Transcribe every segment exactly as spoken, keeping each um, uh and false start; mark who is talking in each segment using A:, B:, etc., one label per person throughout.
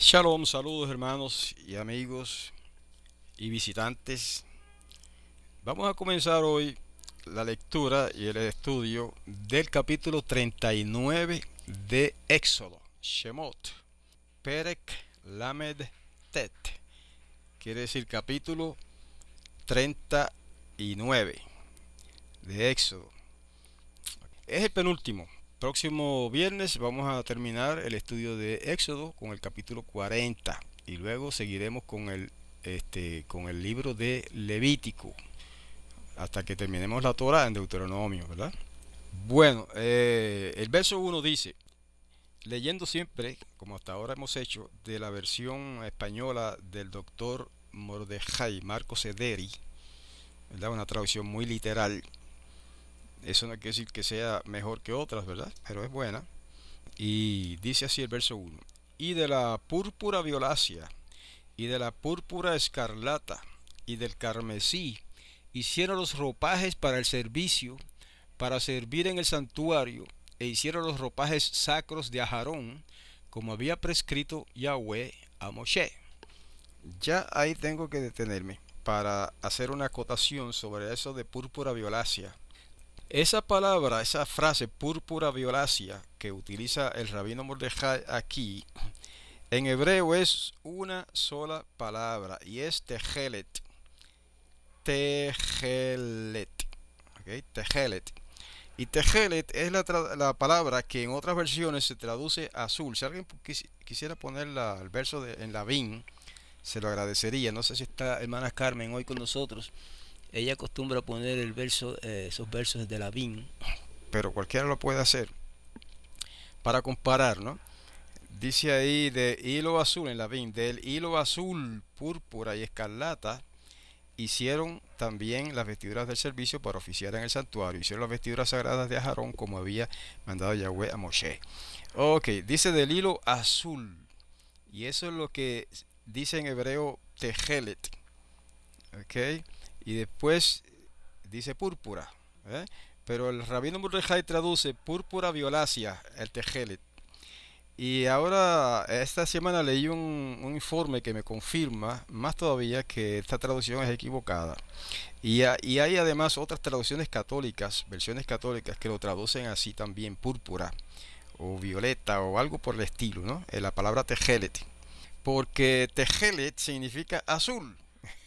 A: Shalom, saludos hermanos y amigos y visitantes. Vamos a comenzar hoy la lectura y el estudio del capítulo treinta y nueve de Éxodo, Shemot, Perek Lamed Tet, quiere decir capítulo treinta y nueve de Éxodo. Es el penúltimo. Próximo viernes vamos a terminar el estudio de Éxodo con el capítulo cuarenta y luego seguiremos con el, este, con el libro de Levítico hasta que terminemos la Torá en Deuteronomio, ¿verdad? Bueno, eh, el verso uno dice, leyendo siempre, como hasta ahora hemos hecho, de la versión española del doctor Mordejai Marcos Ederi, ¿verdad? Una traducción muy literal. Eso no quiere decir que sea mejor que otras, ¿verdad? Pero es buena. Y dice así el verso uno. Y de la púrpura violácea, y de la púrpura escarlata, y del carmesí, hicieron los ropajes para el servicio, para servir en el santuario, e hicieron los ropajes sacros de Aarón, como había prescrito Yahweh a Moshe. Ya ahí tengo que detenerme para hacer una acotación sobre eso de púrpura violácea. Esa palabra, esa frase púrpura violácea que utiliza el rabino Mordejai aquí, en hebreo es una sola palabra y es tejelet. Tejelet. ¿Okay? Tejelet. Y tejelet es la, la, palabra que en otras versiones se traduce azul. Si alguien quis quisiera poner la, el verso de, en Lavín, se lo agradecería. No sé si está hermana Carmen hoy con nosotros. Ella acostumbra a poner el verso, eh, esos versos de Lavín, pero cualquiera lo puede hacer para comparar, ¿no? Dice ahí de hilo azul en Lavín, del hilo azul, púrpura y escarlata hicieron también las vestiduras del servicio para oficiar en el santuario. Hicieron las vestiduras sagradas de Aarón como había mandado Yahweh a Moshe. Ok, dice del hilo azul. Y eso es lo que dice en hebreo tejelet. Ok, y después dice púrpura, ¿eh? Pero el rabino Mordejai traduce púrpura violácea, el tejelet. Y ahora, esta semana leí un, un informe que me confirma más todavía que esta traducción es equivocada. Y, a, y hay además otras traducciones católicas, versiones católicas, que lo traducen así también, púrpura o violeta o algo por el estilo, ¿no? En la palabra tejelet. Porque tejelet significa azul,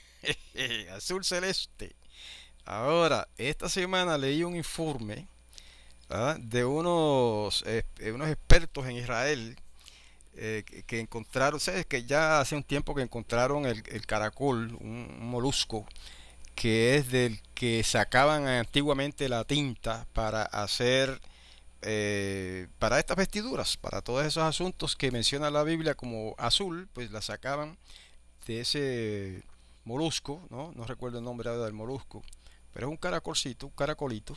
A: azul celeste. Ahora, esta semana leí un informe, ¿ah?, de unos, eh, unos expertos en Israel eh, que, que encontraron, ¿sabes? Que ya hace un tiempo que encontraron el, el caracol, un, un molusco, que es del que sacaban antiguamente la tinta para hacer, eh, para estas vestiduras, para todos esos asuntos que menciona la Biblia como azul, pues la sacaban de ese molusco, ¿no? No recuerdo el nombre del molusco, pero es un caracolcito, un caracolito.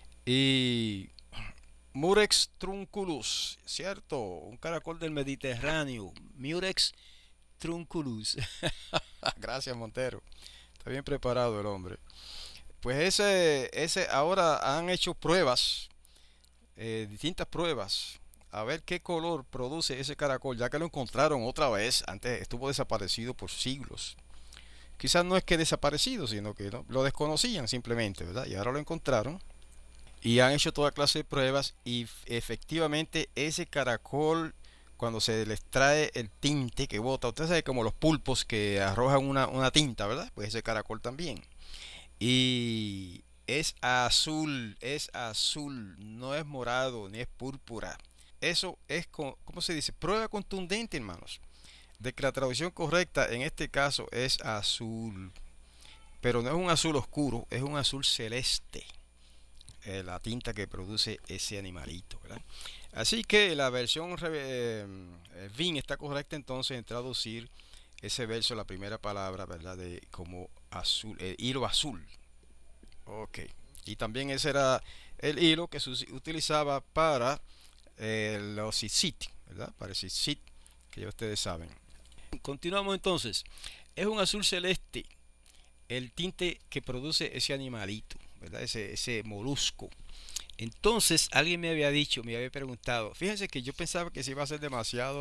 A: Y Murex trunculus, ¿cierto? Un caracol del Mediterráneo. Murex trunculus. Gracias, Montero. Está bien preparado el hombre. Pues ese, ese ahora han hecho pruebas, eh, distintas pruebas, a ver qué color produce ese caracol, ya que lo encontraron otra vez. Antes estuvo desaparecido por siglos. Quizás no es que desaparecido, sino que no, lo desconocían simplemente, ¿verdad? Y ahora lo encontraron. Y han hecho toda clase de pruebas y efectivamente ese caracol, cuando se les trae el tinte que bota, usted sabe como los pulpos que arrojan una, una tinta, ¿verdad? Pues ese caracol también. Y es azul, es azul, no es morado ni es púrpura. Eso es, ¿cómo se dice? Prueba contundente, hermanos, de que la traducción correcta en este caso es azul. Pero no es un azul oscuro, es un azul celeste. Eh, la tinta que produce ese animalito, ¿verdad? Así que la versión eh, Vin está correcta entonces en traducir ese verso, la primera palabra, ¿verdad? De como azul, eh, hilo azul. Ok. Y también ese era el hilo que se utilizaba para eh, los tzitzit, ¿verdad? Para el tzitzit, que ya ustedes saben. Continuamos entonces. Es un azul celeste el tinte que produce ese animalito, ¿verdad? Ese, ese molusco. Entonces alguien me había dicho, me había preguntado, fíjense que yo pensaba que se iba a hacer demasiado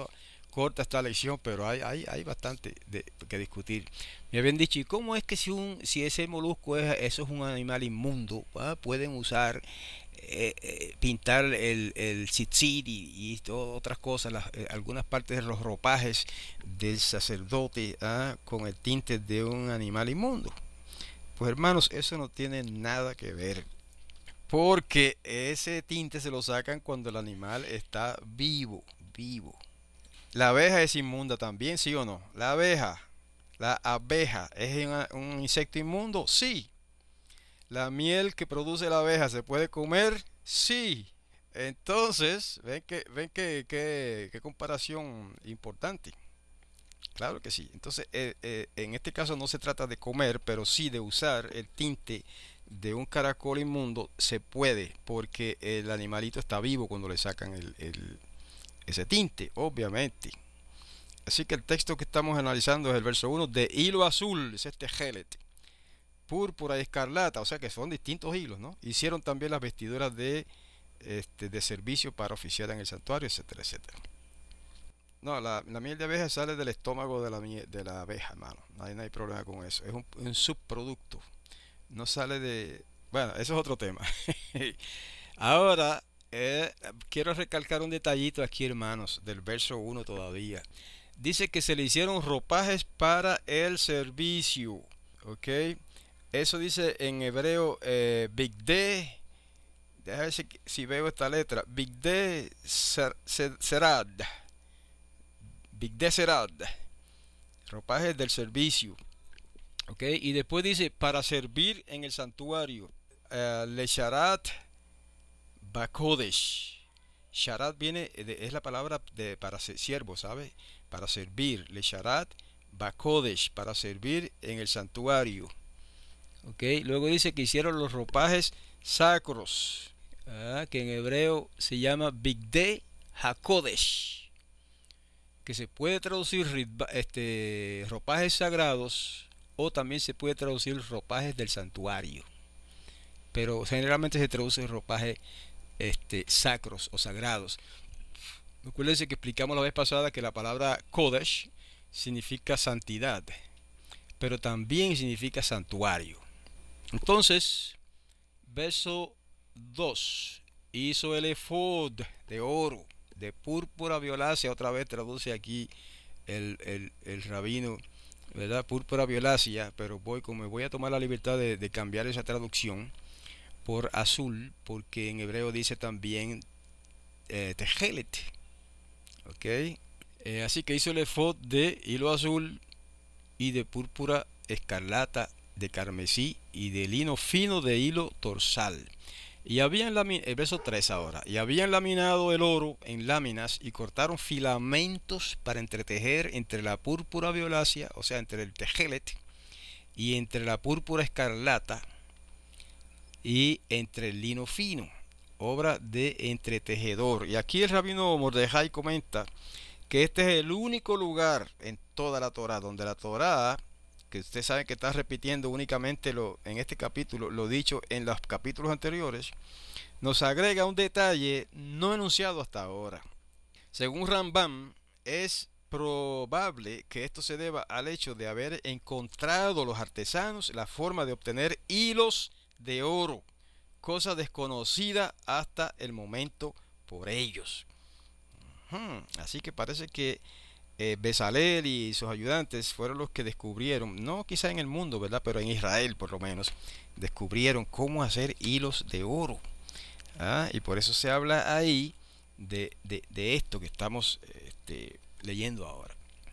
A: corta esta lección, pero hay, hay, hay bastante de, que discutir. Me habían dicho, ¿y cómo es que si, un, si ese molusco es, eso es un animal inmundo, ¿ah? Pueden usar, eh, eh, pintar el, el tzitzit y, y todo, otras cosas, las, eh, algunas partes de los ropajes del sacerdote, ¿ah? Con el tinte de un animal inmundo? Pues hermanos, eso no tiene nada que ver. Porque ese tinte se lo sacan cuando el animal está vivo, vivo. La abeja es inmunda también, ¿sí o no? La abeja, la abeja, ¿es una- un insecto inmundo? Sí. La miel que produce la abeja se puede comer, sí. Entonces, ven que, ven que, que- qué comparación importante. Claro que sí. Entonces, eh, eh, en este caso no se trata de comer, pero sí de usar el tinte de un caracol inmundo. Se puede, porque el animalito está vivo cuando le sacan el, el- ese tinte, obviamente. Así que el texto que estamos analizando es el verso uno de hilo azul, es este gelet, púrpura y escarlata, o sea que son distintos hilos, ¿no? Hicieron también las vestiduras de, este, de servicio para oficiar en el santuario, etcétera, etcétera. No, la, la miel de abeja sale del estómago de la, de la abeja, hermano. No hay, no hay problema con eso. Es un, un subproducto. No sale de... Bueno, eso es otro tema. Ahora, eh, quiero recalcar un detallito aquí, hermanos, del verso uno todavía. Dice que se le hicieron ropajes para el servicio. ¿Ok? Eso dice en hebreo eh, Bigde. Déjame ver si, si veo esta letra. Bigde ser, ser, Serad. Bigde Serad. Ropajes del servicio. ¿Ok? Y después dice para servir en el santuario. Uh, Le Sharat Bakodesh. Sharat viene, de, es la palabra de, para ser, siervo, ¿sabe? Para servir. Le Sharat Bakodesh, para servir en el santuario. ¿Ok? Luego dice que hicieron los ropajes sacros, ¿ah? Que en hebreo se llama Bigde Hakodesh, que se puede traducir este, ropajes sagrados o también se puede traducir ropajes del santuario. Pero generalmente se traduce ropajes este, sacros o sagrados. Recuérdense que explicamos la vez pasada que la palabra Kodesh significa santidad, pero también significa santuario. Entonces, verso dos. Hizo el efod de oro, de púrpura violácea. Otra vez traduce aquí el, el, el rabino, ¿verdad? Púrpura violácea, pero voy, como me voy a tomar la libertad de, de cambiar esa traducción por azul, porque en hebreo dice también eh, tejelet. ¿Ok? Eh, así que hizo el efod de hilo azul y de púrpura escarlata, de carmesí y de lino fino de hilo torsal. Y habían laminado, el verso tres ahora, y habían laminado el oro en láminas y cortaron filamentos para entretejer entre la púrpura violácea, o sea, entre el tejelet, y entre la púrpura escarlata y entre el lino fino, obra de entretejedor. Y aquí el rabino Mordejai comenta que este es el único lugar en toda la Torá donde la Torá, que usted sabe que está repitiendo únicamente lo, en este capítulo lo dicho en los capítulos anteriores, nos agrega un detalle no enunciado hasta ahora. Según Rambam, es probable que esto se deba al hecho de haber encontrado los artesanos la forma de obtener hilos de oro, cosa desconocida hasta el momento por ellos. Hmm, así que parece que eh, Bezalel y sus ayudantes fueron los que descubrieron, no quizá en el mundo, ¿verdad? Pero en Israel por lo menos, descubrieron cómo hacer hilos de oro. ¿Ah? Y por eso se habla ahí de, de, de esto que estamos este, leyendo ahora.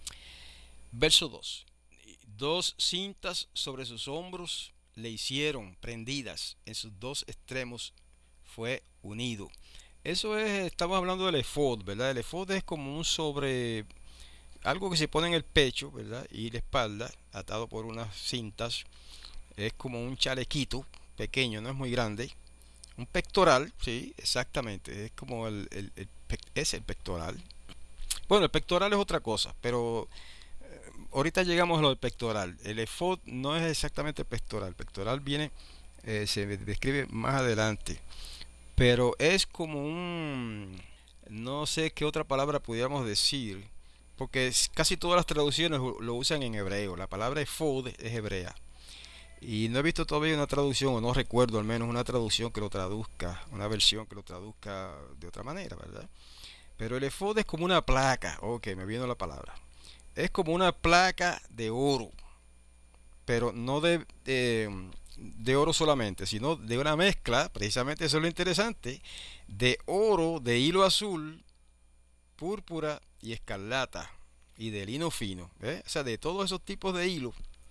A: Verso dos. Dos cintas sobre sus hombros le hicieron prendidas, en sus dos extremos fue unido. Eso es, estamos hablando del efod, ¿verdad? El efod es como un sobre, algo que se pone en el pecho, ¿verdad? Y la espalda, atado por unas cintas. Es como un chalequito pequeño, no es muy grande. Un pectoral, sí, exactamente. Es como el, el, el es el pectoral. Bueno, el pectoral es otra cosa, pero eh, ahorita llegamos a lo del pectoral. El efod no es exactamente el pectoral. El pectoral viene, eh, se describe más adelante. Pero es como un, no sé qué otra palabra pudiéramos decir, porque es- casi todas las traducciones lo lo usan en hebreo. La palabra efod es hebrea. Y no he visto todavía una traducción, o no recuerdo al menos una traducción que lo traduzca, una versión que lo traduzca de otra manera, ¿verdad? Pero el efod es como una placa, ok, me vino la palabra. Es como una placa de oro, pero no de, de, de oro solamente, sino de una mezcla, precisamente eso es lo interesante, de oro, de hilo azul, púrpura y escarlata, y de lino fino, ¿eh? O sea, de todos esos tipos de hilos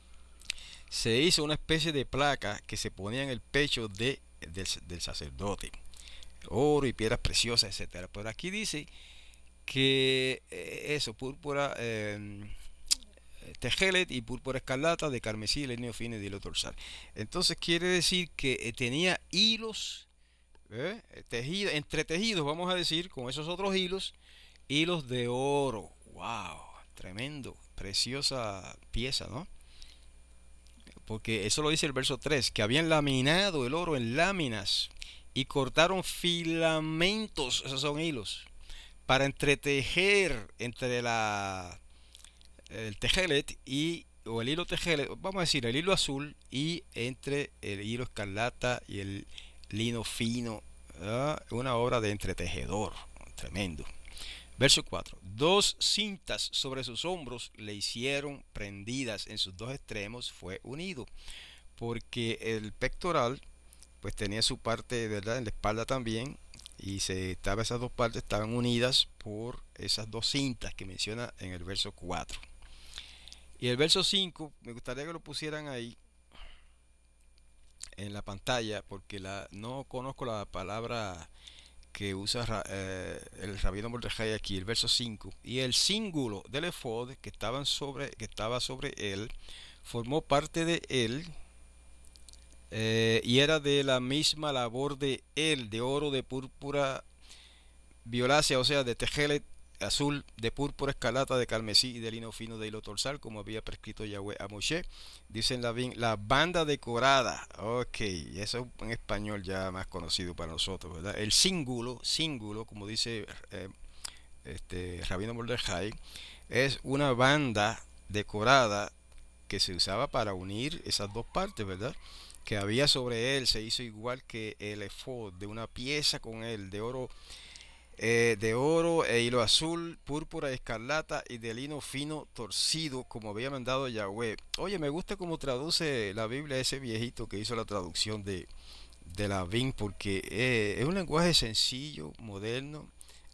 A: se hizo una especie de placa que se ponía en el pecho de, del, del sacerdote. Oro y piedras preciosas, etcétera. Pero aquí dice que eh, eso, púrpura, eh, tejelet y púrpura escarlata de carmesí, líneo fino y de hilo dorsal. Entonces quiere decir que eh, tenía hilos, ¿eh? Tejido, entretejidos, vamos a decir, con esos otros hilos, hilos de oro. ¡Wow! Tremendo, preciosa pieza, ¿no? Porque eso lo dice el verso tres, que habían laminado el oro en láminas y cortaron filamentos, esos son hilos, para entretejer entre la el tejelet y o el hilo tejelet, vamos a decir el hilo azul y entre el hilo escarlata y el lino fino, ¿verdad? Una obra de entretejedor, tremendo. Verso cuatro. Dos cintas sobre sus hombros le hicieron prendidas en sus dos extremos, fue unido, porque el pectoral pues tenía su parte, ¿verdad?, en la espalda también, y se estaba, esas dos partes estaban unidas por esas dos cintas que menciona en el verso cuatro. Y el verso cinco, me gustaría que lo pusieran ahí en la pantalla, porque la, no conozco la palabra que usa eh, el rabino Mordejai aquí, el verso cinco. Y el cíngulo del efod que, estaban sobre, que estaba sobre él formó parte de él, eh, y era de la misma labor de él, de oro, de púrpura violácea, o sea, de tejelet azul, de púrpura escarlata, de carmesí y de lino fino de hilo torsal, como había prescrito Yahweh a Moshe. Dicen la, la banda decorada, ok, eso es en español ya más conocido para nosotros, ¿verdad? El cíngulo, cíngulo, como dice eh, este Rabino Mordejai, es una banda decorada que se usaba para unir esas dos partes, ¿verdad? Que había sobre él, se hizo igual que el efod, de una pieza con él, de oro, eh, de oro e hilo azul, púrpura, escarlata y de lino fino torcido, como había mandado Yahweh. Oye, me gusta cómo traduce la Biblia ese viejito que hizo la traducción de, de la V I N, porque eh, es un lenguaje sencillo, moderno.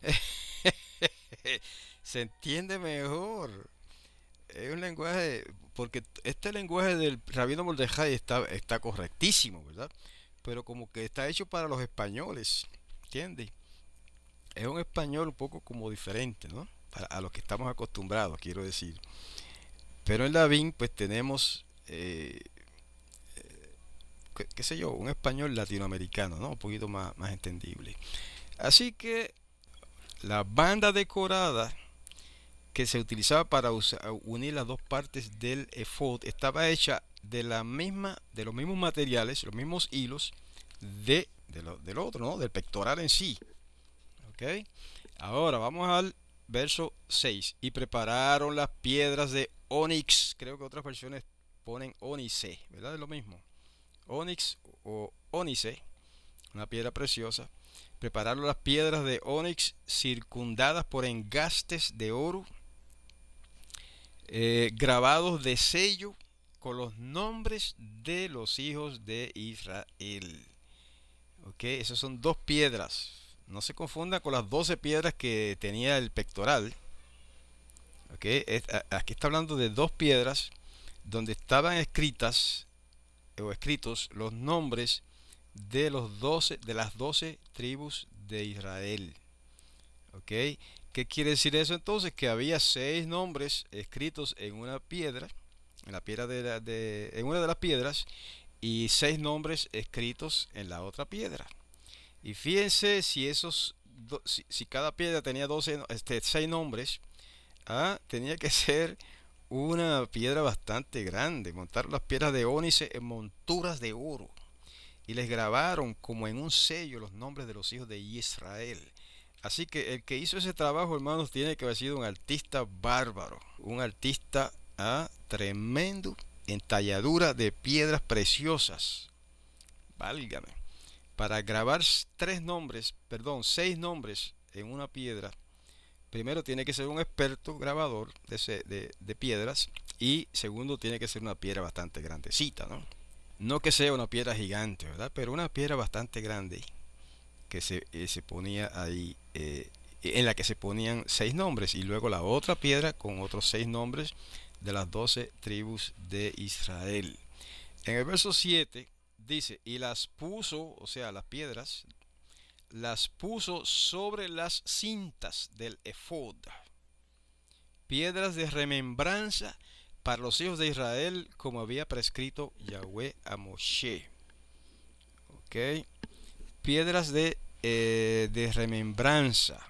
A: Se entiende mejor. Es un lenguaje, porque este lenguaje del Rabino Mordejai está, está correctísimo, ¿verdad? Pero como que está hecho para los españoles, ¿entiendes? Es un español un poco como diferente, ¿no? Para, a los que estamos acostumbrados, quiero decir. Pero en la V I N pues tenemos, eh, qué, qué sé yo, un español latinoamericano, ¿no? Un poquito más, más entendible. Así que la banda decorada que se utilizaba para usar, unir las dos partes del efod estaba hecha de la misma, de los mismos materiales, los mismos hilos de, de lo, del otro, ¿no? Del pectoral en sí. ¿Ok? Ahora vamos al verso seis. Y prepararon las piedras de onix. Creo que otras versiones ponen ónice, ¿verdad? Es lo mismo. Onix o ónice, una piedra preciosa. Prepararon las piedras de onix circundadas por engastes de oro, eh, grabados de sello con los nombres de los hijos de Israel. Ok, esas son dos piedras. No se confunda con las doce piedras que tenía el pectoral. Ok, es, aquí está hablando de dos piedras donde estaban escritas o escritos los nombres de los doce, de las doce tribus de Israel. Ok, ¿qué quiere decir eso entonces? Que había seis nombres escritos en una piedra, en la piedra de, la, de en una de las piedras, y seis nombres escritos en la otra piedra. Y fíjense si esos si, si cada piedra tenía doce, este, seis nombres, ah, tenía que ser una piedra bastante grande. Montaron las piedras de ónice en monturas de oro y les grabaron como en un sello los nombres de los hijos de Israel. Así que el que hizo ese trabajo, hermanos, tiene que haber sido un artista bárbaro, un artista ah, tremendo en talladura de piedras preciosas. Válgame. Para grabar tres nombres, perdón, seis nombres en una piedra, primero tiene que ser un experto grabador de, ese- de- de piedras y segundo tiene que ser una piedra bastante grandecita, ¿no? No que sea una piedra gigante, ¿verdad? Pero una piedra bastante grande que se, eh, se ponía ahí, eh, en la que se ponían seis nombres y luego la otra piedra con otros seis nombres de las doce tribus de Israel. En el verso siete dice, y las puso, o sea, las piedras, las puso sobre las cintas del efod, piedras de remembranza para los hijos de Israel, como había prescrito Yahweh a Moshe. ¿Ok? Piedras de, eh, de remembranza.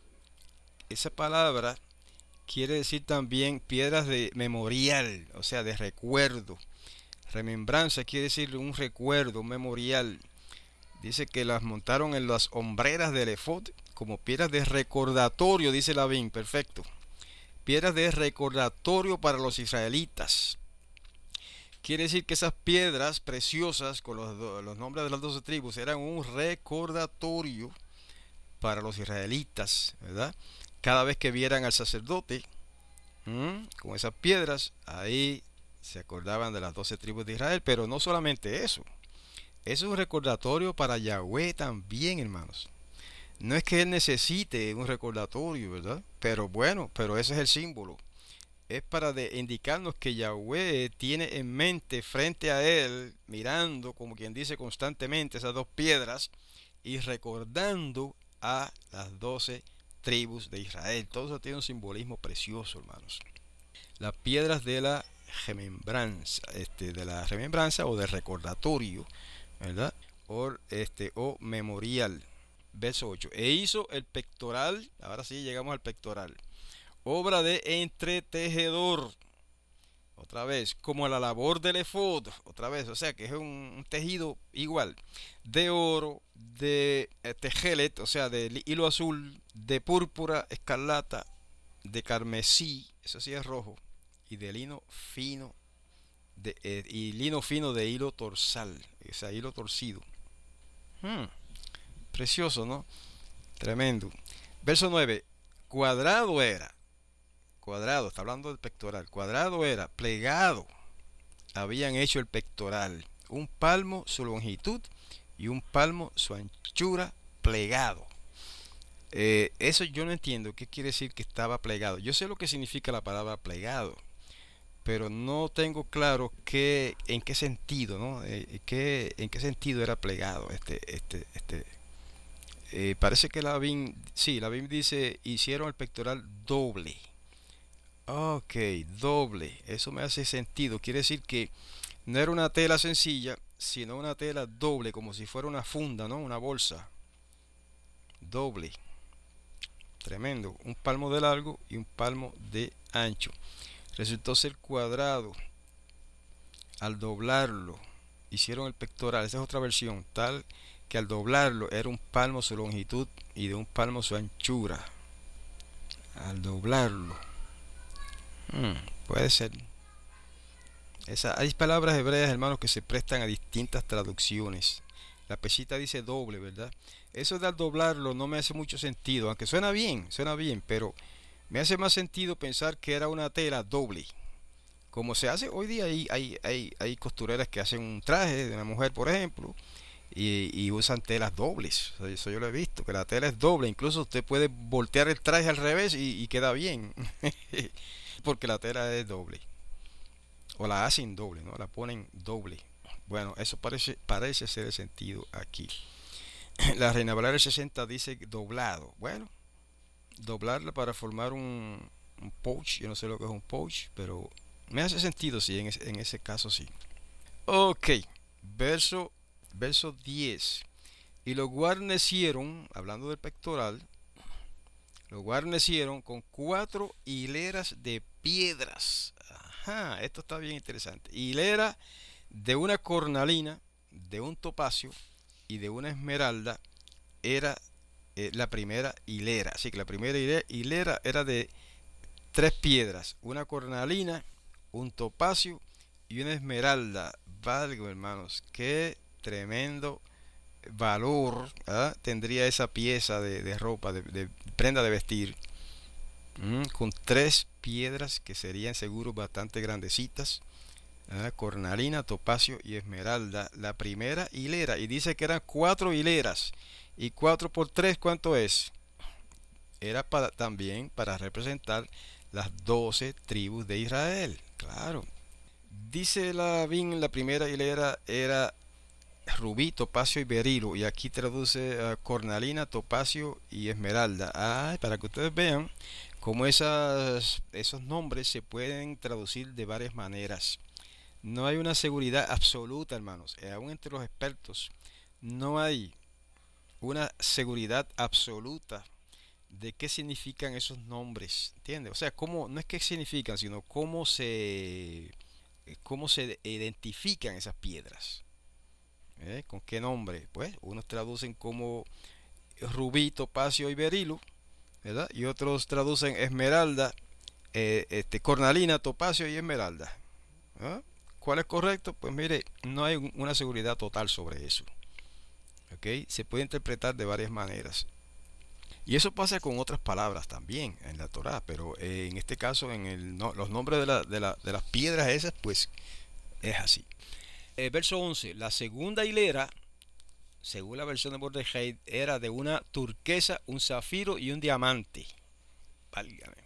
A: Esa palabra quiere decir también piedras de memorial, o sea, de recuerdo. Remembranza quiere decir un recuerdo, un memorial. Dice que las montaron en las hombreras del efod como piedras de recordatorio, dice Lavín, perfecto. Piedras de recordatorio para los israelitas. Quiere decir que esas piedras preciosas con los, los nombres de las doce tribus eran un recordatorio para los israelitas, ¿verdad? Cada vez que vieran al sacerdote ¿m? con esas piedras, ahí se acordaban de las doce tribus de Israel, pero no solamente eso. Es un recordatorio para Yahweh también, hermanos. No es que él necesite un recordatorio, ¿verdad? Pero bueno, pero ese es el símbolo. Es para de indicarnos que Yahweh tiene en mente frente a él, mirando, como quien dice constantemente, esas dos piedras y recordando a las doce tribus de Israel. Todo eso tiene un simbolismo precioso, hermanos. Las piedras de la remembranza, este, de la remembranza o de recordatorio, ¿verdad? O, este, o memorial. Verso ocho. E hizo el pectoral, ahora sí llegamos al pectoral, obra de entretejedor, otra vez, como la labor del efod, otra vez, o sea que es un, un tejido igual, de oro, de eh, tejelet, o sea, de hilo azul, de púrpura, escarlata, de carmesí, eso sí es rojo, y de lino fino, de, eh, y lino fino de hilo torsal, o sea, hilo torcido. Hmm, precioso, ¿no? Tremendo. Verso nueve. Cuadrado era. Cuadrado, está hablando del pectoral. Cuadrado era, plegado. Habían hecho el pectoral. Un palmo su longitud y un palmo su anchura, plegado. Eh, eso yo no entiendo qué quiere decir que estaba plegado. Yo sé lo que significa la palabra plegado, pero no tengo claro qué, en qué sentido, ¿no? Eh, qué, en qué sentido era plegado este, este, este. Eh, parece que la Biblia, sí, la Biblia dice hicieron el pectoral doble. Ok, doble. Eso me hace sentido. Quiere decir que no era una tela sencilla, sino una tela doble, como si fuera una funda, ¿no? Una bolsa. Doble. Tremendo. Un palmo de largo y un palmo de ancho. Resultó ser cuadrado. Al doblarlo, hicieron el pectoral. Esa es otra versión. Tal que al doblarlo era un palmo su longitud y de un palmo su anchura. Al doblarlo. Hmm, puede ser. Esa, hay palabras hebreas, hermanos, que se prestan a distintas traducciones. La pesita dice doble, ¿verdad? Eso de al doblarlo no me hace mucho sentido, aunque suena bien, suena bien, pero me hace más sentido pensar que era una tela doble. Como se hace hoy día, hay, hay, hay, hay costureras que hacen un traje de una mujer, por ejemplo, y, y usan telas dobles. O sea, eso yo lo he visto, que la tela es doble. Incluso usted puede voltear el traje al revés y, y queda bien, porque la tela es doble. O la hacen doble, ¿no? La ponen doble. Bueno, eso parece, parece ser el sentido aquí. La Reina Valera sesenta dice doblado. Bueno, doblarla para formar un, un pouch. Yo no sé lo que es un pouch, pero me hace sentido, sí, en ese, en ese caso sí. Ok, verso, verso diez. Y lo guarnecieron, hablando del pectoral, lo guarnecieron con cuatro hileras de piedras. Ajá, esto está bien interesante. Hilera de una cornalina, de un topacio y de una esmeralda era eh, la primera hilera. Así que la primera hilera era de tres piedras, una cornalina, un topacio y una esmeralda. Valgo, hermanos, qué tremendo valor, ¿verdad?, tendría esa pieza de, de ropa, de, de, prenda de vestir, mm, con tres piedras que serían seguro bastante grandecitas, ¿verdad? Cornalina, topacio y esmeralda, la primera hilera. Y dice que eran cuatro hileras. Y cuatro por tres, ¿cuánto es? Era para, también para representar las doce tribus de Israel. Claro. Dice la Biblia, la primera hilera era rubí, topacio y berilo. Y aquí traduce uh, cornalina, topacio y esmeralda. Ah, para que ustedes vean cómo esas, esos nombres se pueden traducir de varias maneras. No hay una seguridad absoluta, hermanos. Eh, aún entre los expertos no hay una seguridad absoluta de qué significan esos nombres, ¿entiendes? O sea, cómo, no es qué significan, sino cómo se, cómo se identifican esas piedras. ¿Eh? ¿Con qué nombre? Pues unos traducen como rubí, topacio y berilo, ¿verdad? Y otros traducen esmeralda, eh, este, cornalina, topacio y esmeralda. ¿Ah? ¿Cuál es correcto? Pues mire, no hay una seguridad total sobre eso. ¿Okay? Se puede interpretar de varias maneras. Y eso pasa con otras palabras también en la Torá, pero eh, en este caso, en el, no, los nombres de, la, de, la, de las piedras esas, pues es así. Eh, verso once. La segunda hilera, según la versión de Mordejai, era de una turquesa, un zafiro y un diamante. Válgame.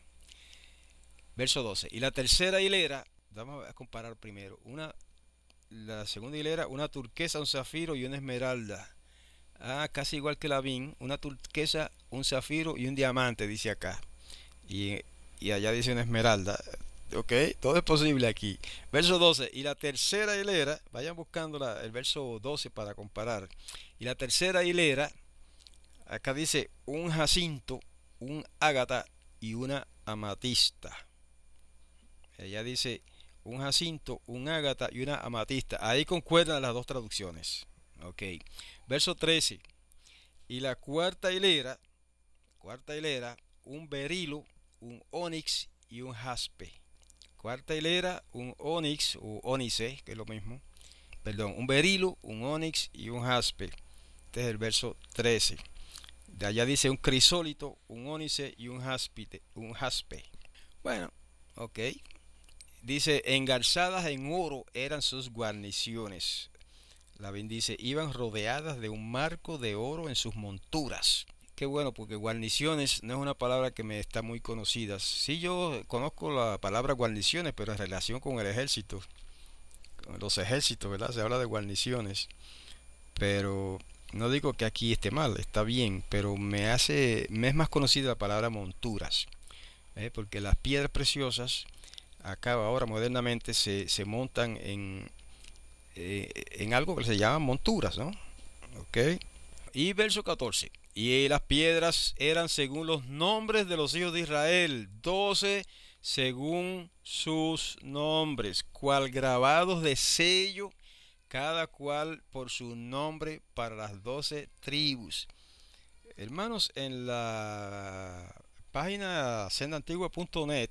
A: Verso doce. Y la tercera hilera, vamos a comparar primero. Una, la segunda hilera, una turquesa, un zafiro y una esmeralda. Ah, casi igual que la Bin, una turquesa, un zafiro y un diamante, dice acá. Y, y allá dice una esmeralda. Ok, todo es posible aquí. Verso doce. Y la tercera hilera, vayan buscando la, el verso doce para comparar. Y la tercera hilera, acá dice un jacinto, un ágata y una amatista. Allá dice un jacinto, un ágata y una amatista. Ahí concuerdan las dos traducciones. Ok. Verso trece. Y la cuarta hilera, cuarta hilera, un berilo, un onix y un jaspe. Cuarta hilera, un onix o ónice, que es lo mismo. Perdón, un berilo, un onix y un jaspe. Este es el verso trece. De allá dice un crisólito, un ónice y un jaspe. Un jaspe. Bueno, ok. Dice, engarzadas en oro eran sus guarniciones. La Biblia dice, iban rodeadas de un marco de oro en sus monturas. Qué bueno, porque guarniciones no es una palabra que me está muy conocida. Sí, yo conozco la palabra guarniciones, pero en relación con el ejército, con los ejércitos, ¿verdad? Se habla de guarniciones. Pero no digo que aquí esté mal, está bien, pero me hace, me es más conocida la palabra monturas. ¿Eh? Porque las piedras preciosas, acá ahora modernamente, se, se montan en, eh, en algo que se llama monturas, ¿no? Ok. Y verso catorce. Y las piedras eran según los nombres de los hijos de Israel, doce según sus nombres, cual grabados de sello, cada cual por su nombre para las doce tribus. Hermanos, en la página senda antigua punto net,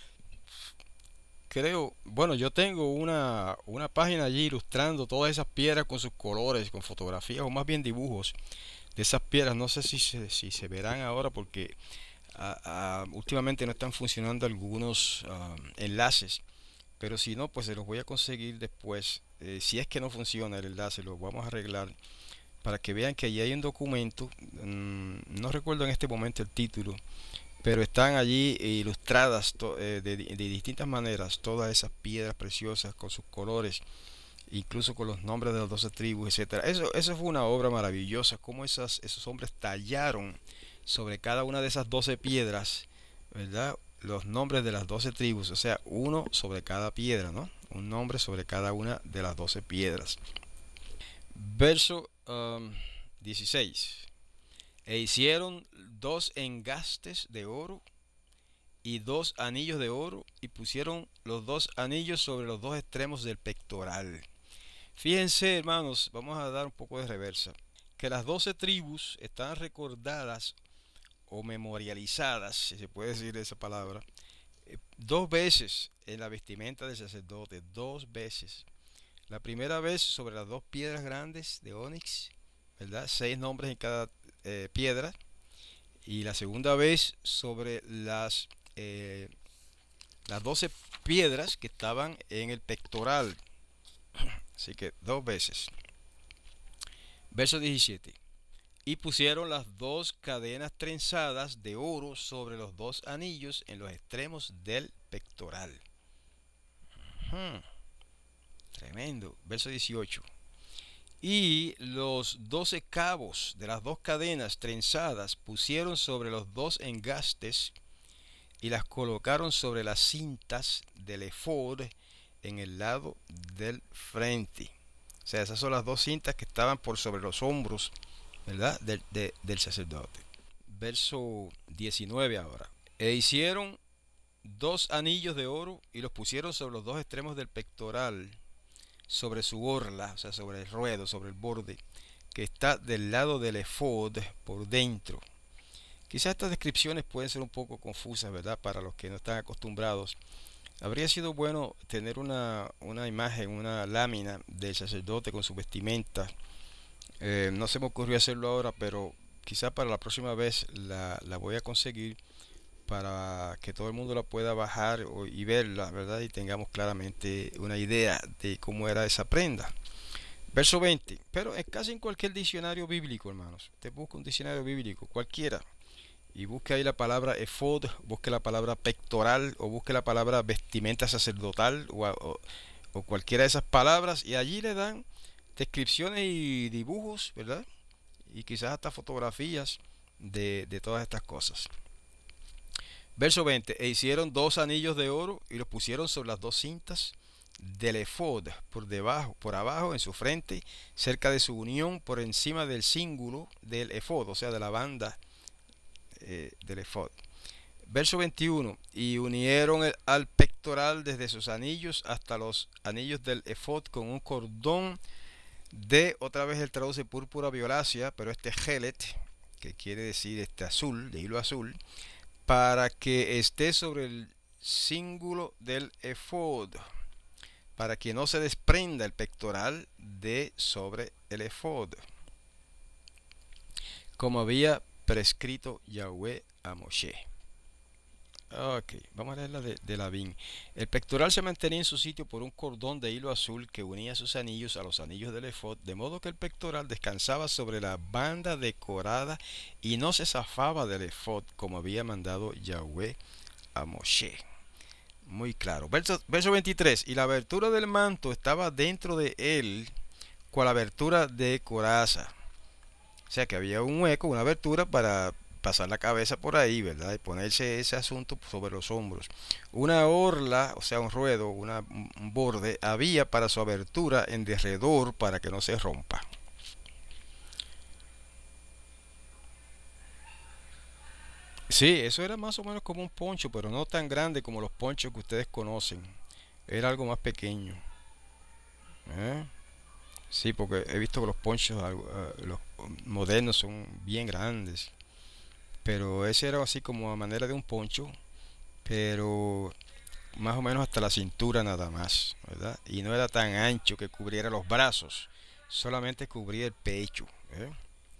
A: creo, bueno, yo tengo una, una página allí ilustrando todas esas piedras con sus colores, con fotografías o más bien dibujos de esas piedras. No sé si se, si se verán ahora porque uh, uh, últimamente no están funcionando algunos uh, enlaces, pero si no, pues se los voy a conseguir después. Eh, si es que no funciona el enlace, lo vamos a arreglar para que vean que allí hay un documento. Mmm, no recuerdo en este momento el título, pero están allí ilustradas to, eh, de, de distintas maneras todas esas piedras preciosas con sus colores, incluso con los nombres de las doce tribus, etcétera. Eso, eso fue una obra maravillosa, como esas, esos hombres tallaron sobre cada una de esas doce piedras, ¿verdad?, los nombres de las doce tribus, o sea, uno sobre cada piedra, ¿no? Un nombre sobre cada una de las doce piedras. Verso um, dieciséis. E hicieron dos engastes de oro y dos anillos de oro y pusieron los dos anillos sobre los dos extremos del pectoral. Fíjense, hermanos, vamos a dar un poco de reversa. que las doce tribus están recordadas o memorializadas, si se puede decir esa palabra, eh, dos veces en la vestimenta del sacerdote, dos veces. La primera vez sobre las dos piedras grandes de ónix, ¿verdad? Seis nombres en cada eh, piedra. Y la segunda vez sobre las, eh, las doce piedras que estaban en el pectoral. Así que dos veces. Verso diecisiete. Y pusieron las dos cadenas trenzadas de oro sobre los dos anillos en los extremos del pectoral. Hmm, tremendo. Verso dieciocho. Y los doce cabos de las dos cadenas trenzadas pusieron sobre los dos engastes y las colocaron sobre las cintas del efod en el lado del frente. O sea, esas son las dos cintas que estaban por sobre los hombros, ¿verdad? Del, de, del sacerdote. Verso diecinueve ahora. E hicieron dos anillos de oro y los pusieron sobre los dos extremos del pectoral, sobre su orla, o sea, sobre el ruedo, sobre el borde, que está del lado del efod por dentro. Quizás estas descripciones pueden ser un poco confusas, ¿verdad? Para los que no están acostumbrados. Habría sido bueno tener una, una imagen, una lámina del sacerdote con su vestimenta. Eh, no se me ocurrió hacerlo ahora, pero quizás para la próxima vez la, la voy a conseguir para que todo el mundo la pueda bajar y verla, ¿verdad? Y tengamos claramente una idea de cómo era esa prenda. Verso veinte. Pero es casi en cualquier diccionario bíblico, hermanos. Usted busca un diccionario bíblico, cualquiera, y busque ahí la palabra efod, busque la palabra pectoral o busque la palabra vestimenta sacerdotal o, o, o cualquiera de esas palabras, y allí le dan descripciones y dibujos, ¿verdad? Y quizás hasta fotografías de, de todas estas cosas. Verso veinte. E hicieron dos anillos de oro y los pusieron sobre las dos cintas del efod, por debajo, por abajo, en su frente, cerca de su unión, por encima del cíngulo del efod, o sea, de la banda eh, del efod. Verso veintiuno. Y unieron el, al pectoral desde sus anillos hasta los anillos del efod con un cordón de, otra vez él traduce púrpura violácea, pero este gelet, que quiere decir este azul, de hilo azul, para que esté sobre el cíngulo del efod, para que no se desprenda el pectoral de sobre el efod, como había prescrito Yahweh a Moshe. Ok, vamos a leer la de, de Lavín. El pectoral se mantenía en su sitio por un cordón de hilo azul que unía sus anillos a los anillos del efod, de modo que el pectoral descansaba sobre la banda decorada y no se zafaba del efod, como había mandado Yahweh a Moshe. Muy claro. Verso, verso veintitrés. Y la abertura del manto estaba dentro de él, cual abertura de coraza. O sea que había un hueco, una abertura para pasar la cabeza por ahí, ¿verdad? Y ponerse ese asunto sobre los hombros. Una orla, o sea, un ruedo, una, un borde, había para su abertura en derredor para que no se rompa. Sí, eso era más o menos como un poncho, pero no tan grande como los ponchos que ustedes conocen. Era algo más pequeño. ¿Eh? Sí, porque he visto que los ponchos, uh, los modernos, son bien grandes. Pero ese era así como a manera de un poncho, pero más o menos hasta la cintura nada más, ¿verdad? Y no era tan ancho que cubriera los brazos, solamente cubría el pecho. ¿Eh?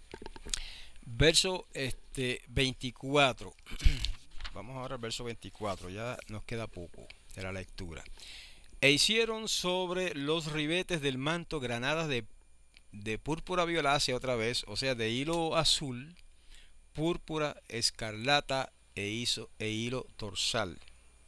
A: Verso este, veinticuatro. Vamos ahora al verso veinticuatro, ya nos queda poco de la lectura. E hicieron sobre los ribetes del manto granadas de, de púrpura violácea otra vez, o sea, de hilo azul, púrpura, escarlata e, hizo, e hilo torsal.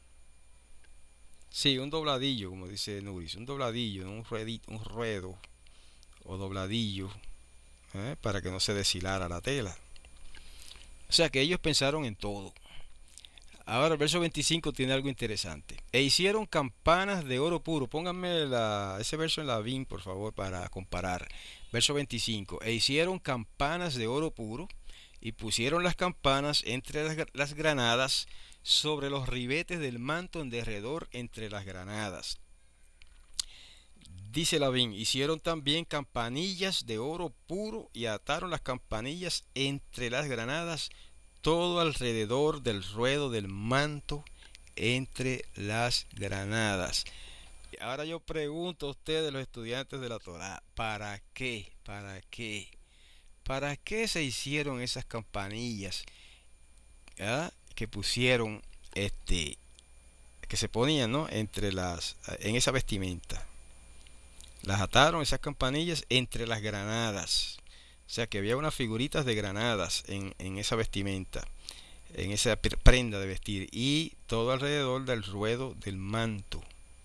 A: Sí, un dobladillo, como dice Nuris, un dobladillo, un, ruedito, un ruedo o dobladillo, ¿eh? Para que no se deshilara la tela. O sea que ellos pensaron en todo. Ahora el verso veinticinco tiene algo interesante. E hicieron campanas de oro puro. Pónganme la, ese verso en la V I N, por favor, para comparar. Verso veinticinco. E hicieron campanas de oro puro y pusieron las campanas entre las, las granadas sobre los ribetes del manto en derredor entre las granadas. Dice Lavín, hicieron también campanillas de oro puro y ataron las campanillas entre las granadas todo alrededor del ruedo del manto entre las granadas. Ahora yo pregunto a ustedes, los estudiantes de la Torá, ¿para qué? ¿Para qué? ¿Para qué se hicieron esas campanillas? ¿Ah? Que pusieron, este, que se ponían, ¿no? Entre las, en esa vestimenta. Las ataron esas campanillas entre las granadas. O sea que había unas figuritas de granadas en, en esa vestimenta, en esa prenda de vestir, y todo alrededor del ruedo del manto.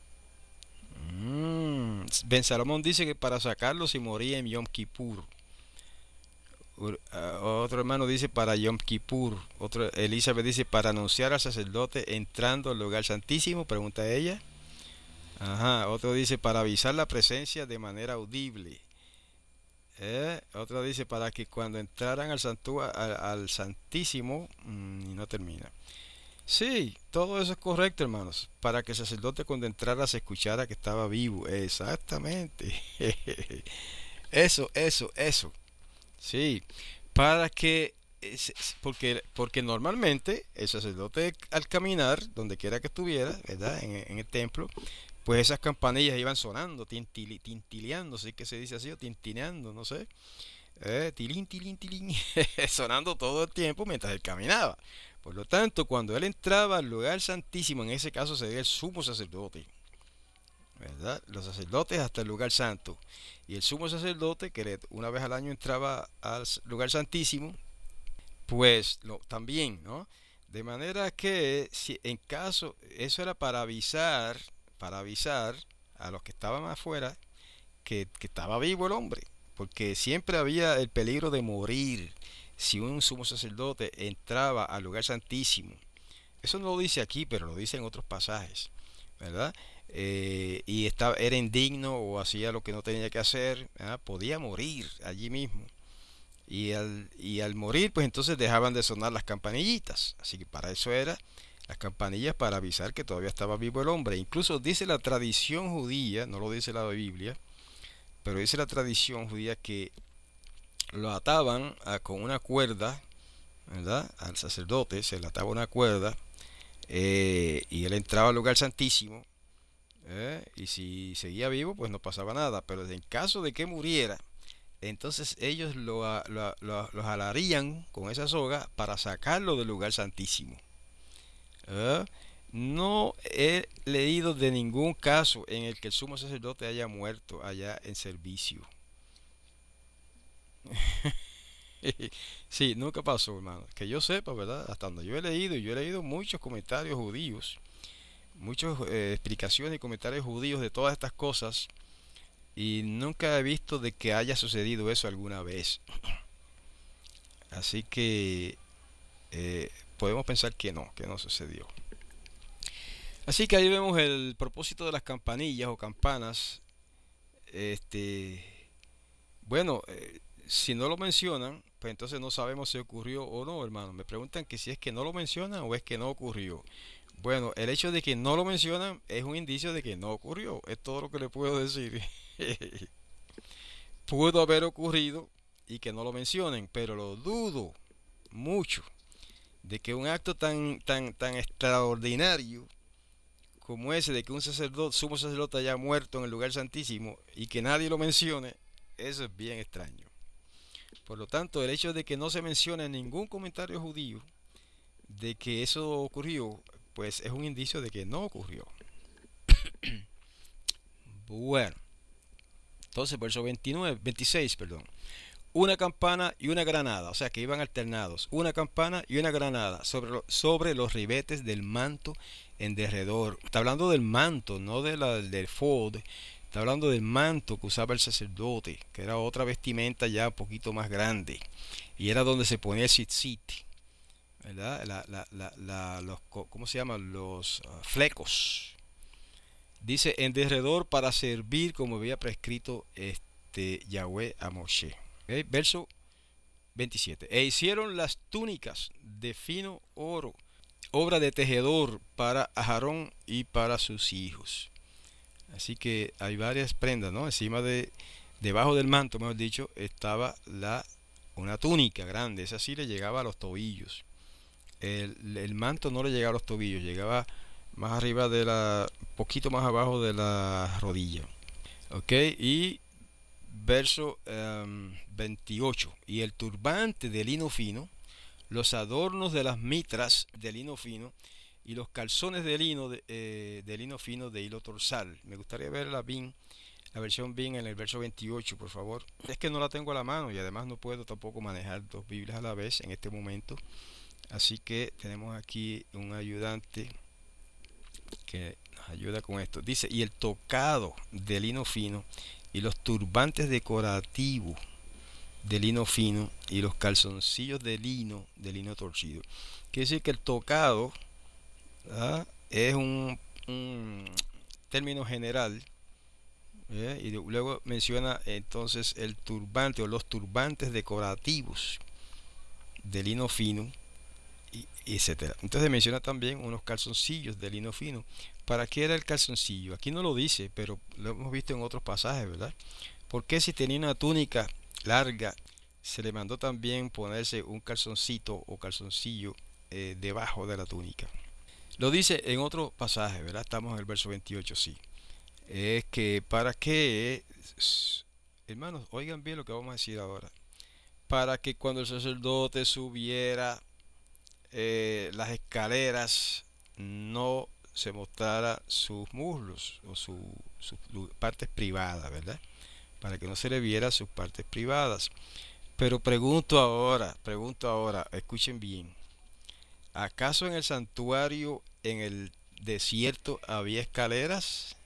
A: Mm. Ben Salomón dice que para sacarlo se moría en Yom Kippur. Uh, otro hermano dice para Yom Kippur. Otro, Elizabeth dice para anunciar al sacerdote entrando al lugar santísimo, pregunta ella. Ajá, otro dice para avisar la presencia de manera audible. Eh, otro dice para que cuando entraran al, santua, al, al santísimo, mmm, y no termina. Sí, todo eso es correcto, hermanos. Para que el sacerdote cuando entrara se escuchara que estaba vivo. Exactamente. Eso, eso, eso. Sí, para que, porque, porque normalmente el sacerdote al caminar, donde quiera que estuviera, ¿verdad? En, en el templo, pues esas campanillas iban sonando, tintili, tintileando, ¿sí que se dice así? O tintineando, no sé. Eh, tilín, tilín, tilín, sonando todo el tiempo mientras él caminaba. Por lo tanto, cuando él entraba al lugar santísimo, en ese caso sería el sumo sacerdote, ¿verdad? Los sacerdotes hasta el lugar santo. Y el sumo sacerdote, que una vez al año entraba al lugar santísimo, pues lo, también, ¿no? De manera que si en caso, eso era para avisar, para avisar a los que estaban afuera que, que estaba vivo el hombre, porque siempre había el peligro de morir si un sumo sacerdote entraba al lugar santísimo. Eso no lo dice aquí, pero lo dice en otros pasajes, ¿verdad? Eh, y estaba, era indigno o hacía lo que no tenía que hacer, ¿verdad? Podía morir allí mismo. Y al, y al morir, pues entonces dejaban de sonar las campanillitas. Así que para eso era las campanillas, para avisar que todavía estaba vivo el hombre. Incluso dice la tradición judía, no lo dice la Biblia, pero dice la tradición judía que lo ataban a, con una cuerda, ¿verdad? Al sacerdote se le ataba una cuerda, eh, y él entraba al lugar santísimo, eh, y si seguía vivo, pues no pasaba nada. Pero en caso de que muriera, entonces ellos lo, lo, lo, lo jalarían con esa soga para sacarlo del lugar santísimo. ¿Eh? No he leído de ningún caso en el que el sumo sacerdote haya muerto allá en servicio. Sí, nunca pasó, hermano. Que yo sepa, ¿verdad? Hasta donde yo he leído, y yo he leído muchos comentarios judíos, muchas eh, explicaciones y comentarios judíos de todas estas cosas, y nunca he visto de que haya sucedido eso alguna vez. Así que eh, podemos pensar que no, que no sucedió. Así que ahí vemos el propósito de las campanillas o campanas. Este, bueno, eh, si no lo mencionan, pues entonces no sabemos si ocurrió o no, hermano. Me preguntan que si es que no lo mencionan o es que no ocurrió. Bueno, el hecho de que no lo mencionan es un indicio de que no ocurrió. Es todo lo que le puedo decir. Pudo haber ocurrido y que no lo mencionen, pero lo dudo mucho de que un acto tan tan tan extraordinario como ese de que un sacerdote, sumo sacerdote haya muerto en el lugar santísimo y que nadie lo mencione, eso es bien extraño. Por lo tanto, el hecho de que no se mencione en ningún comentario judío de que eso ocurrió, pues es un indicio de que no ocurrió. Bueno, entonces verso veintinueve, veintiséis, perdón. Una campana y una granada, o sea que iban alternados, una campana y una granada sobre, lo, sobre los ribetes del manto en derredor. Está hablando del manto, no de la, del fold. Está hablando del manto que usaba el sacerdote, que era otra vestimenta ya un poquito más grande, y era donde se ponía el tzitzit, ¿verdad? La, la, la, la, los, ¿cómo se llaman? Los uh, flecos. Dice en derredor para servir como había prescrito este Yahweh a Moshe. Okay, verso veintisiete. E hicieron las túnicas de fino oro, obra de tejedor para Aarón y para sus hijos. Así que hay varias prendas, ¿no? Encima de, debajo del manto, mejor dicho, estaba la, una túnica grande. Esa sí le llegaba a los tobillos. El, el manto no le llegaba a los tobillos, llegaba más arriba de la, poquito más abajo de la rodilla. Ok, y verso um, veintiocho. Y el turbante de lino fino, los adornos de las mitras de lino fino y los calzones de lino de, eh, de lino fino de hilo torsal. Me gustaría ver la B I N, la versión B I N en el verso veintiocho, por favor. Es que no la tengo a la mano y además no puedo tampoco manejar dos Biblias a la vez en este momento. Así que tenemos aquí un ayudante que nos ayuda con esto. Dice, y el tocado de lino fino y los turbantes decorativos de lino fino y los calzoncillos de lino, de lino torcido. Quiere decir que el tocado, ¿verdad?, es un, un término general, ¿eh? Y luego menciona entonces el turbante o los turbantes decorativos de lino fino, y, etcétera. Entonces menciona también unos calzoncillos de lino fino. ¿Para qué era el calzoncillo? Aquí no lo dice, pero lo hemos visto en otros pasajes, ¿verdad? Porque si tenía una túnica larga, se le mandó también ponerse un calzoncito o calzoncillo eh, debajo de la túnica. Lo dice en otro pasaje, ¿verdad? Estamos en el verso veintiocho, sí. Es que para que, hermanos, oigan bien lo que vamos a decir ahora. Para que cuando el sacerdote subiera eh, las escaleras, no se mostrara sus muslos o su, sus partes privadas, ¿verdad? Para que no se le viera sus partes privadas. Pero pregunto ahora, pregunto ahora, escuchen bien. ¿Acaso en el santuario, en el desierto, había escaleras?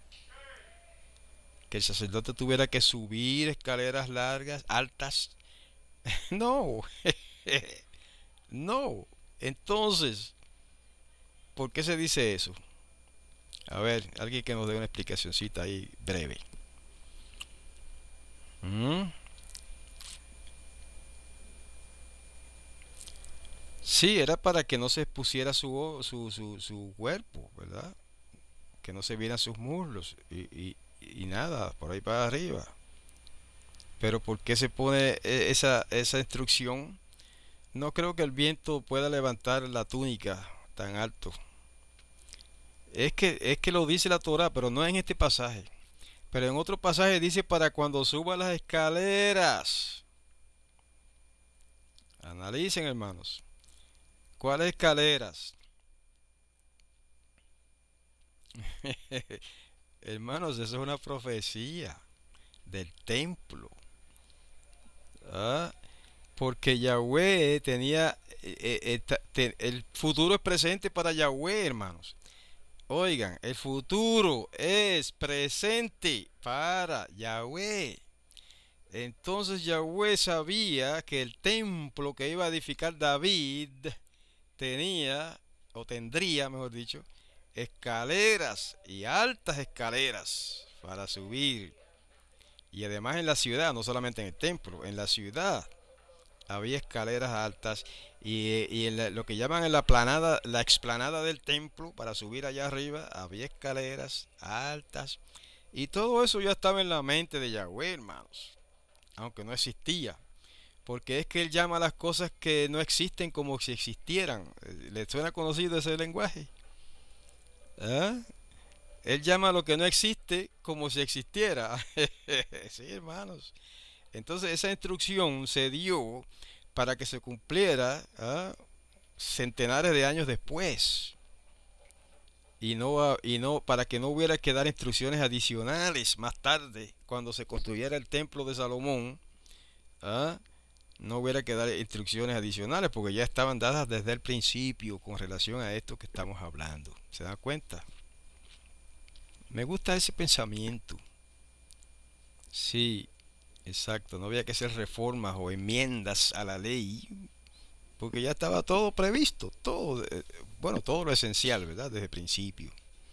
A: Que el sacerdote tuviera que subir escaleras largas, altas. No, no. Entonces, ¿por qué se dice eso? A ver, alguien que nos dé una explicacióncita ahí breve. ¿Mm? Sí, era para que no se expusiera su, su, su, su cuerpo, ¿verdad? Que no se vieran sus muslos y, y, y nada, por ahí para arriba. Pero ¿por qué se pone e- esa, esa instrucción? No creo que el viento pueda levantar la túnica tan alto. Es que, es que lo dice la Torah, pero no en este pasaje. Pero en otro pasaje dice para cuando suba las escaleras. Analicen, hermanos. ¿Cuáles escaleras? Hermanos, eso es una profecía del templo. ¿Ah? Porque Yahweh tenía, eh, eh, te- el futuro es presente para Yahweh, hermanos. Oigan, el futuro es presente para Yahweh. Entonces Yahweh sabía que el templo que iba a edificar David tenía, o tendría, mejor dicho, escaleras y altas escaleras para subir. Y además en la ciudad, no solamente en el templo, en la ciudad había escaleras altas y, y en la- lo que llaman en la planada, la explanada del templo, para subir allá arriba, había escaleras altas. Y todo eso ya estaba en la mente de Yahweh, hermanos, aunque no existía. Porque es que él llama a las cosas que no existen como si existieran. Eh, ¿Le suena conocido ese lenguaje? ¿Ah? Él llama a lo que no existe como si existiera. Sí, hermanos. Entonces esa instrucción se dio para que se cumpliera, ¿ah?, centenares de años después. Y no, y no para que no hubiera que dar instrucciones adicionales más tarde, cuando se construyera el templo de Salomón. ¿Ah? No hubiera que dar instrucciones adicionales porque ya estaban dadas desde el principio con relación a esto que estamos hablando. ¿Se dan cuenta? Me gusta ese pensamiento. Sí, exacto. No había que hacer reformas o enmiendas a la ley porque ya estaba todo previsto, todo, eh, bueno, todo lo esencial, ¿verdad? Desde el principio.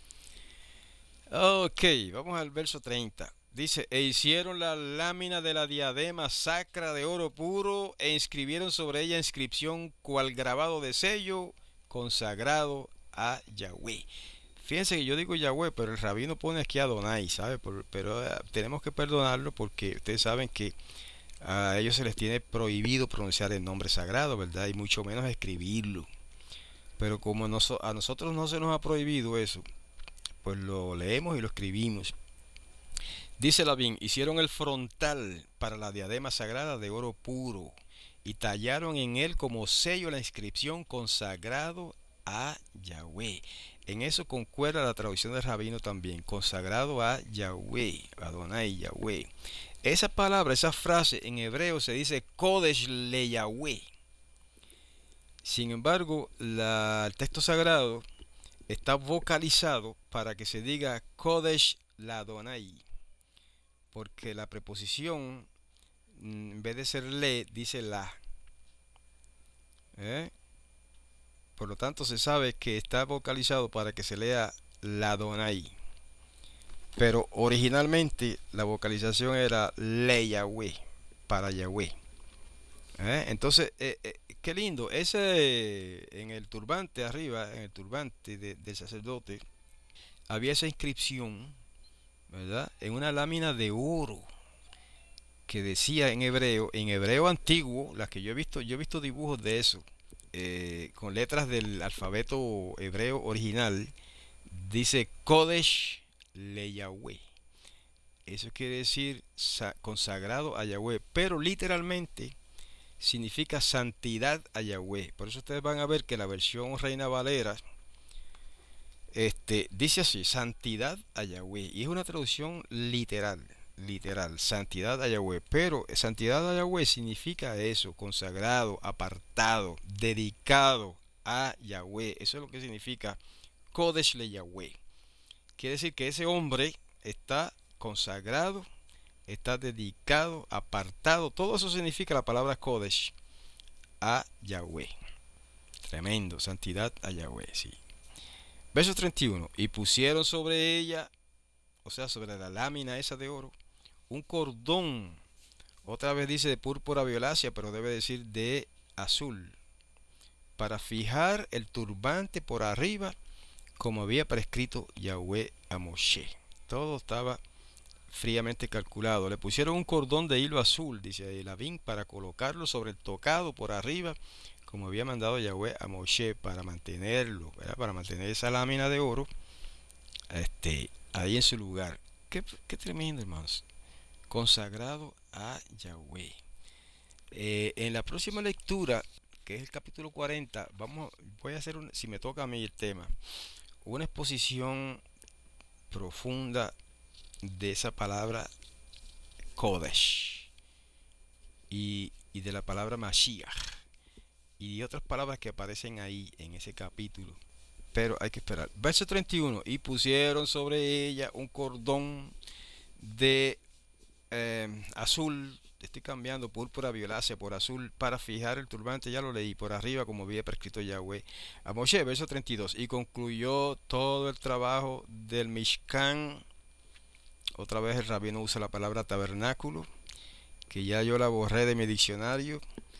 A: Ok, vamos al verso treinta. Dice, e hicieron la lámina de la diadema sacra de oro puro e inscribieron sobre ella inscripción cual grabado de sello consagrado a Yahweh. Fíjense que yo digo Yahweh, pero el rabino pone aquí Adonai, ¿sabe? Por- pero eh, tenemos que perdonarlo porque ustedes saben que a ellos se les tiene prohibido pronunciar el nombre sagrado, ¿verdad? Y mucho menos escribirlo. Pero como noso- a nosotros no se nos ha prohibido eso, pues lo leemos y lo escribimos. Dice Lavín, hicieron el frontal para la diadema sagrada de oro puro y tallaron en él como sello la inscripción consagrado a Yahweh. En eso concuerda la traducción del rabino también, consagrado a Yahweh, Adonai Yahweh. Esa palabra, esa frase en hebreo se dice Kodesh le Yahweh. Sin embargo, la- el texto sagrado está vocalizado para que se diga Kodesh la Adonai, porque la preposición mm, en vez de ser le dice la. ¿eh? Por lo tanto, se sabe que está vocalizado para que se lea la Adonai. Pero originalmente la vocalización era le Yahweh, para Yahweh. ¿eh? Entonces, eh, eh, qué lindo. Ese en el turbante arriba, en el turbante de- del sacerdote, había esa inscripción, ¿verdad? En una lámina de oro que decía en hebreo, en hebreo antiguo, las que yo he visto, yo he visto dibujos de eso, eh, con letras del alfabeto hebreo original, dice Kodesh le Yahweh. Eso quiere decir consagrado a Yahweh, pero literalmente significa santidad a Yahweh. Por eso ustedes van a ver que la versión Reina Valera este, dice así, santidad a Yahweh. Y es una traducción literal, literal, santidad a Yahweh. Pero santidad a Yahweh significa eso, consagrado, apartado, dedicado a Yahweh. Eso es lo que significa Kodesh le Yahweh. Quiere decir que ese hombre está consagrado, está dedicado, apartado. Todo eso significa la palabra Kodesh a Yahweh. Tremendo, santidad a Yahweh, sí. Verso treinta y uno. Y pusieron sobre ella, o sea, sobre la lámina esa de oro, un cordón. Otra vez dice de púrpura violácea, pero debe decir de azul. Para fijar el turbante por arriba, como había prescrito Yahweh a Moshe. Todo estaba fríamente calculado. Le pusieron un cordón de hilo azul, dice ahí Lavín, para colocarlo sobre el tocado por arriba, como había mandado Yahweh a Moshe, para mantenerlo, ¿verdad? Para mantener esa lámina de oro este, ahí en su lugar. Qué, qué tremendo, hermanos. Consagrado a Yahweh. Eh, en la próxima lectura, que es el capítulo cuarenta, vamos, voy a hacer, un, si me toca a mí el tema, una exposición profunda de esa palabra Kodesh y, y de la palabra Mashiach y otras palabras que aparecen ahí en ese capítulo. Pero hay que esperar. Verso treinta y uno. Y pusieron sobre ella un cordón de eh, azul. Estoy cambiando púrpura violácea por azul para fijar el turbante. Ya lo leí por arriba como había prescrito Yahweh a Moshe. Verso treinta y dos. Y concluyó todo el trabajo del Mishkan. Otra vez el rabino usa la palabra tabernáculo, que ya yo la borré de mi diccionario.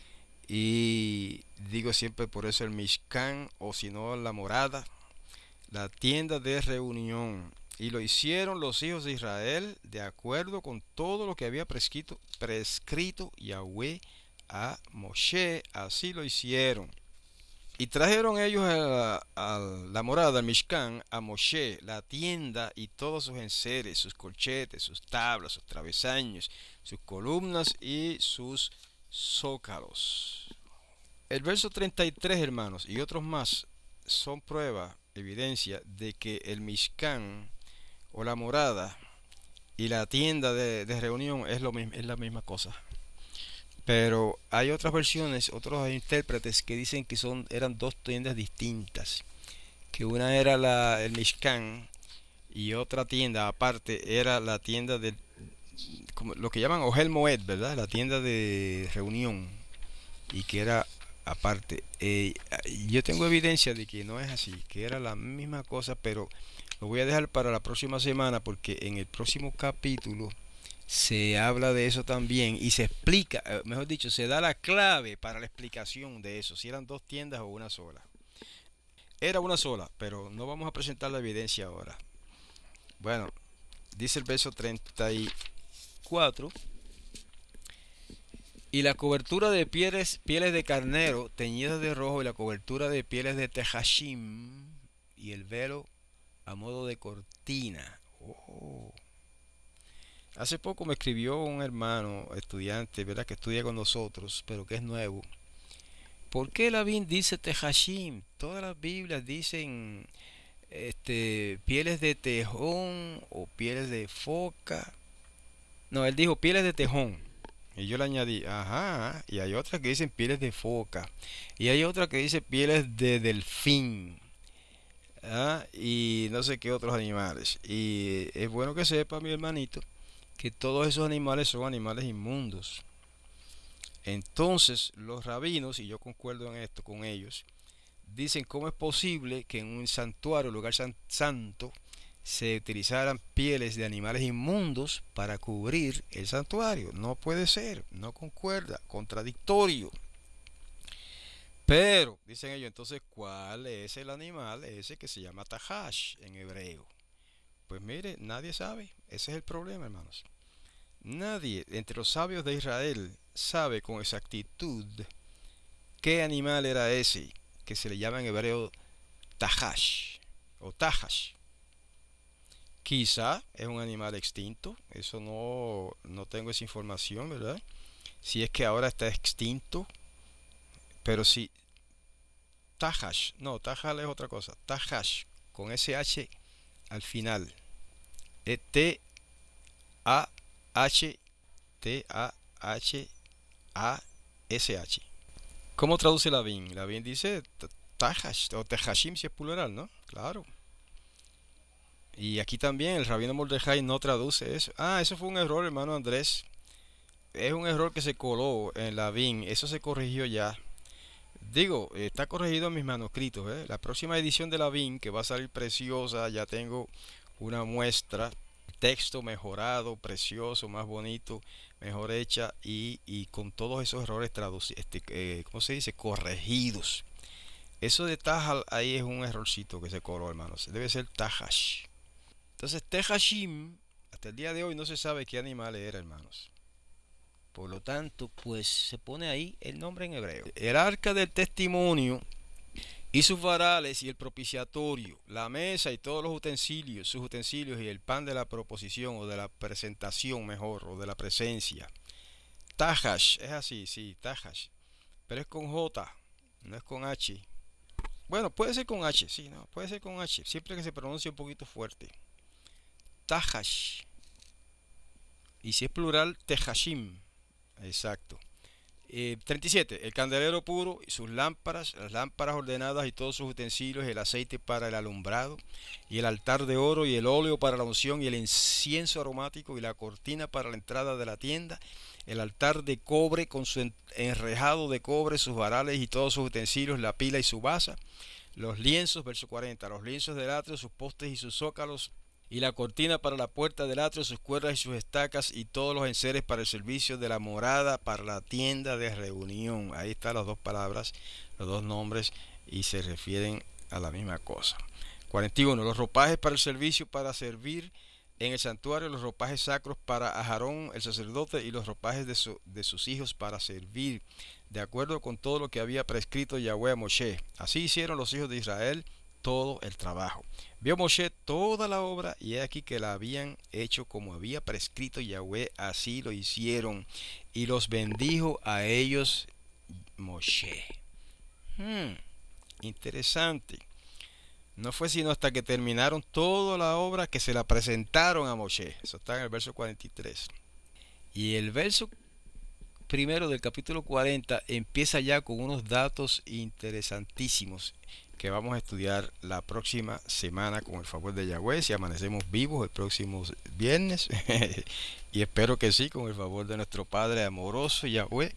A: Y digo siempre por eso el Mishkan, o si no la morada, la tienda de reunión. Y lo hicieron los hijos de Israel de acuerdo con todo lo que había prescrito, prescrito Yahweh a Moshe. Así lo hicieron. Y trajeron ellos a la, a la morada, al Mishkan, a Moshe, la tienda y todos sus enseres, sus colchetes, sus tablas, sus travesaños, sus columnas y sus zócalos. El verso treinta y tres, hermanos, y otros más, son prueba, evidencia de que el Mishkan o la morada y la tienda de, de reunión es, lo mismo, es la misma cosa. Pero hay otras versiones, otros intérpretes que dicen que son, eran dos tiendas distintas. Que una era la, el Mishkan y otra tienda aparte era la tienda del, como lo que llaman Ohel Moed, ¿verdad? La tienda de reunión. Y que era aparte. Eh, yo tengo evidencia de que no es así, que era la misma cosa, pero lo voy a dejar para la próxima semana porque en el próximo capítulo se habla de eso también y se explica, eh, mejor dicho, se da la clave para la explicación de eso, si eran dos tiendas o una sola. Era una sola, pero no vamos a presentar la evidencia ahora. Bueno, dice el verso treinta y cuatro. Y la cobertura de pieles, pieles de carnero teñidas de rojo y la cobertura de pieles de tejashim y el velo a modo de cortina. Oh. Hace poco me escribió un hermano estudiante, ¿verdad? Que estudia con nosotros, pero que es nuevo. ¿Por qué la Biblia dice tejashim? Todas las Biblias dicen este, pieles de tejón o pieles de foca. No, él dijo pieles de tejón. Y yo le añadí, ajá, y hay otras que dicen pieles de foca. Y hay otra que dice pieles de delfín. ¿Ah? Y no sé qué otros animales. Y es bueno que sepa, mi hermanito, que todos esos animales son animales inmundos. Entonces, los rabinos, y yo concuerdo en esto con ellos, dicen cómo es posible que en un santuario, lugar san- santo, se utilizaran pieles de animales inmundos para cubrir el santuario. No puede ser, no concuerda, contradictorio. Pero, dicen ellos, entonces, ¿cuál es el animal ese que se llama Tahash en hebreo? Pues mire, nadie sabe. Ese es el problema, hermanos. Nadie entre los sabios de Israel sabe con exactitud qué animal era ese que se le llama en hebreo Tahash o Tahash. Quizá es un animal extinto, eso no, no tengo esa información, ¿verdad? Si es que ahora está extinto, pero si Tahash, no, Tahash es otra cosa, Tahash con ese H al final, E T A H T A H A S H. ¿Cómo traduce la Biblia? La Biblia dice Tahash o Tehashim si es plural, ¿no? Claro. Y aquí también el rabino Mordejai no traduce eso. Ah, eso fue un error, hermano Andrés. Es un error que se coló en la Biblia. Eso se corrigió ya. Digo, está corregido en mis manuscritos, ¿eh? La próxima edición de la Biblia, que va a salir preciosa, ya tengo una muestra, texto mejorado, precioso, más bonito, mejor hecha y, y con todos esos errores traducidos, este, eh, ¿cómo se dice? Corregidos. Eso de Tajal ahí es un errorcito que se coló, hermanos. Debe ser Tahash. Entonces, Tehashim, hasta el día de hoy no se sabe qué animal era, hermanos. Por lo tanto, pues se pone ahí el nombre en hebreo. El arca del testimonio y sus varales y el propiciatorio, la mesa y todos los utensilios, sus utensilios y el pan de la proposición o de la presentación mejor o de la presencia. Tahash, es así, sí, Tahash. Pero es con J, no es con H. Bueno, puede ser con H, sí, no, puede ser con H, siempre que se pronuncie un poquito fuerte. Tahash. Y si es plural, Tehashim. Exacto. Eh, treinta y siete. El candelero puro y sus lámparas, las lámparas ordenadas y todos sus utensilios, el aceite para el alumbrado, y el altar de oro y el óleo para la unción y el incienso aromático y la cortina para la entrada de la tienda, el altar de cobre con su enrejado de cobre, sus varales y todos sus utensilios, la pila y su basa, los lienzos, verso cuarenta, los lienzos del atrio, sus postes y sus zócalos, y la cortina para la puerta del atrio, sus cuerdas y sus estacas, y todos los enseres para el servicio de la morada, para la tienda de reunión. Ahí están las dos palabras, los dos nombres, y se refieren a la misma cosa. cuarenta y uno. Los ropajes para el servicio, para servir en el santuario, los ropajes sacros para Aarón el sacerdote, y los ropajes de, su, de sus hijos para servir, de acuerdo con todo lo que había prescrito Yahweh a Moshe. Así hicieron los hijos de Israel todo el trabajo. Vio Moshe toda la obra, y he aquí que la habían hecho como había prescrito Yahweh, así lo hicieron, y los bendijo a ellos Moshe. Hmm, interesante. No fue sino hasta que terminaron toda la obra que se la presentaron a Moshe. Eso está en el verso cuarenta y tres. Y el verso primero del capítulo cuarenta empieza ya con unos datos interesantísimos que vamos a estudiar la próxima semana con el favor de Yahweh, si amanecemos vivos el próximo viernes. Y espero que sí, con el favor de nuestro Padre amoroso Yahweh.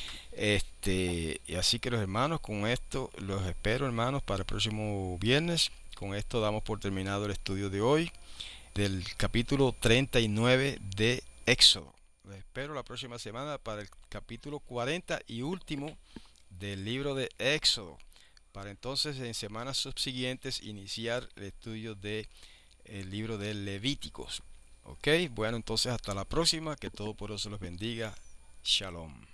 A: Este, y así que los hermanos, con esto los espero, hermanos, para el próximo viernes. Con esto damos por terminado el estudio de hoy del capítulo treinta y nueve de Éxodo. Los espero la próxima semana para el capítulo cuarenta y último del libro de Éxodo. para entonces en semanas subsiguientes iniciar el estudio de el libro de Levíticos. Ok, bueno, entonces hasta la próxima, que todo por eso los bendiga. Shalom.